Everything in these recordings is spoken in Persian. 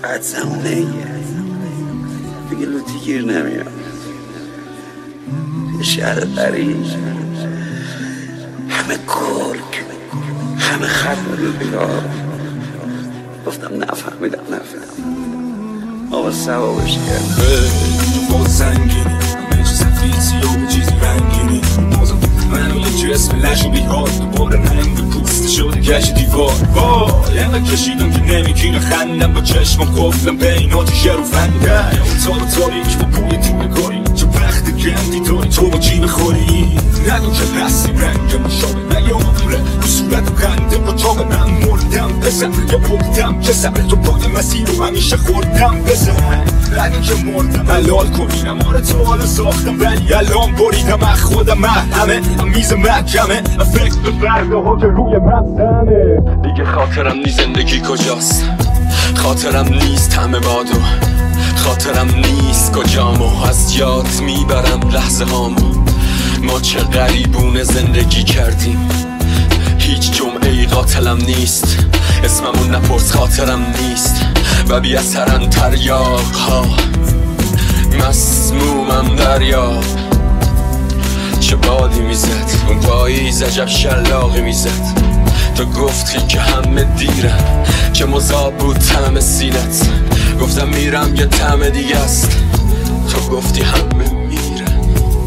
بعد زمونه ایه دیگه لوتی گیر نمیاد شهر قریش همه کرک همه ختم رو بگاه گفتم نفهمیدم آقا سوابش کرد تو فاز سنگینی همه چیز سفید سیاه چیزی رنگینی منو یه جو اسم لشو بیهار دوباره رنگ پوست شده گشت دیوار وای اینقدر کشیدم که نمیگیره خندم با چشمم قفلم بین آتیش رو فندم تارو تاریک با بوی تیم کاری چه وقت گندی داری تو با چی بخوری نگو که رسی رنگ مشابه نیامره رو صورت و خنده با تاق من مردم بزن یا بردم کسم تو باد مسیر رو همیشه خوردم بزن نگو که مردم حلال کنینم آره تو حالا ساختم ولی الان بریدم از خودم همه میز محکمه فکر به فرده ها که روی مبزنه دیگه خاطرم نی زندگی کجاست خاطرم نیست همه بادو خاطرم نیست کجامو از یاد میبرم لحظه هامو ما چه غریبونه زندگی کردیم هیچ جمعه قاتلم نیست اسممون نپرس خاطرم نیست و بی اثرن تریاق ها مسمومم دریاب چه بادی میزد اون پاییز عجب شلاقی میزد تو گفتی که همه دیرن چه مذاب بود طعم سینت گفتم میرم یه طعم دیگه است تو گفتی همه میرن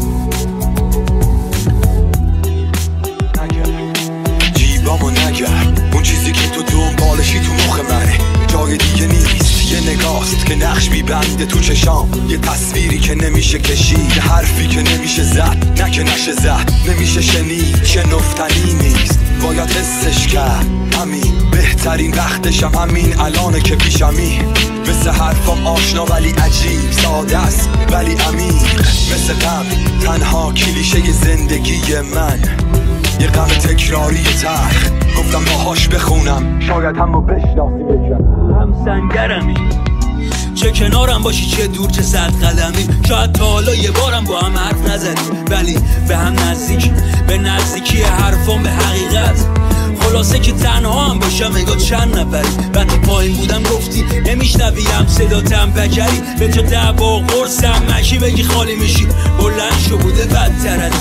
جیبامو نگرد اون چیزی که تو دنبالشی تو مخ منه جای دیگه نیست یه نگاست که نقش میبنده تو چشام یه تصویری که نمیشه کشید یه حرفی که نمیشه زد نه که نشه زد نمیشه شنید شنفتنی نیست باید حسش کرد همین بهترین وقتشم همین الانه که پیشمی مثل حرفام آشنا ولی عجیب ساده است ولی عمیق مثل غم تنها کلیشه زندگی من یه غم تکراری تلخ گفتم باهاش بخونم شاید همو بشناسی بکنم هم سنگرمی چه کنارم باشی چه دور چه صد قدمی شاید تا حالا یه بارم با هم حرف نزدیم ولی به هم نزدیک به نزدیکی حرفام به حقیقت خلاصه که تنها هم باشم اگه چند نفری من تو پایین بودم گفتی نمیشنویم صداتم بکری به تو دعوا قرصم مشی بگی خالی میشی بلند شو بوده بدترت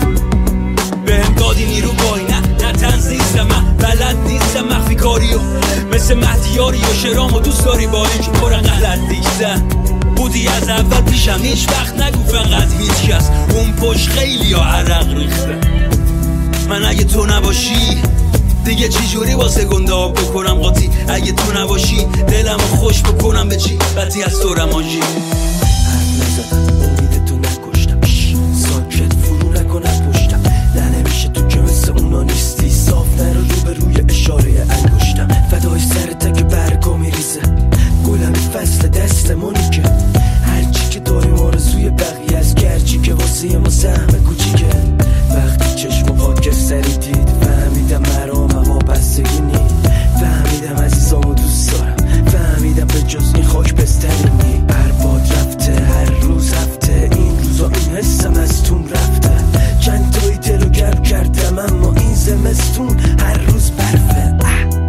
به هم دادی نیرو بایی نه تنز نیستم من بلد نیستم مخفی کاریو مثل مهدیاری و شرامو دوست داری با اینکه پر غلط دیشتن بودی از اول پیشم هیچ وقت نگو فقط هیچ کس اون پشت خیلی ها عرق ریخته من اگه تو نباشی دیگه چی جوری واسه گنده آب بکنم قاطی اگه تو نباشی دلمو خوش بکنم به چی قطعی از تو رمانجی حرف نزدم امید تو نکشتم ساکت فرو نکنم پشتم نه نمیشه تو که مثل اونا نیستی صاف نرو رو به روی اشاره انگشتم فدای سرت که برگا میریزه گلم فصل دستمونی که هرچی که داریم آرزوی بقیه از گرچی که واسه ما سهم کوچیکه وقتی چشم خاکستری دید فهمیدم مرام اما بستگی نید فهمیدم عزیزامو دوست دارم فهمیدم به جز این خاک بستنی نی هر باد رفته هر روز هفته این روزا این حسم از تون رفته چند تایی دلو گرم کردم اما این زمستون هر روز برفه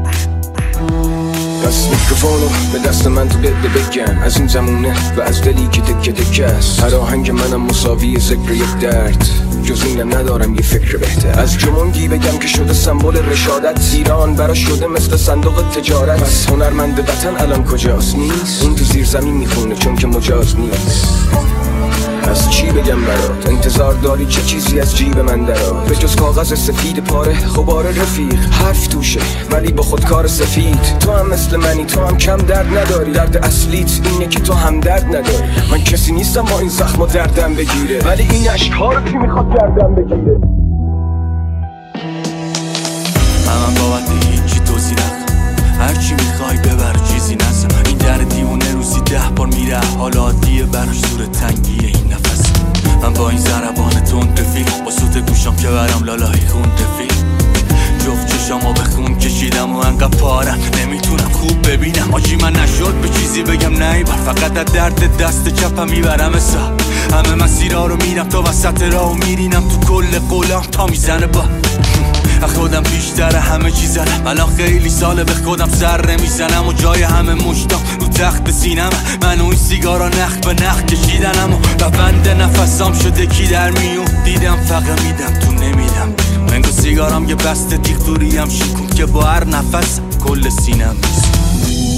دست میکروفونو به دست من تو بده بگم از این زمونه و از دلی که تکه تکه است هر آهنگ منم مساوی ذکر یک درد جز اینم ندارم یه فکر بهتر از جمونگی بگم که شده سمبل رشادت ایران برا شده مثل صندوق تجارت پس هنرمند وطن الان کجاست نیست اون تو زیر زمین میخونه چون که مجاز نیست از چی بگم برات انتظار داری چه چیزی از جیب من درات به جز کاغذ سفید پاره غبار رفیق حرف توشه ولی با خودکار سفید تو هم مثل منی تو هم کم درد نداری درد اصلیت اینه که تو هم درد نداری من کسی نیستم با این زخم و دردم بگیره ولی این اشک‌ها رو کی میخواد گردم بگیره من بابت هیچی توضیح نکن هرچی میخوای ببر چیزی نزن این در دیونه روزی 10 بار میره حالا عادیه براش زور تنگیه این نفس من با این ضربان تند رفیق با سوت گوشم که برم لالای خون رفیق جفت چشامو به خون کشیدم و انقدر پارم نمیتونم خوب ببینم آجی من نشد به چیزی بگم نیبر فقط از درد دست چپم میبرم حساب همه مسیرها رو میرم تا وسط راهو میرینم تو کل قولم تا میزنه با خودم بیشتر همه چیزم. الان خیلی ساله به خودم سر نمیزنم و جای همه مشتام رو تخت سینم. من و این سیگارا نخ به نخ کشیدنم و بند نفسام شده کی در میون. دیدم فقط میدم تو نمیدم. منگو سیگارم یه بسته تیغ دوریم شکون که با هر نفس کل سینم میزن.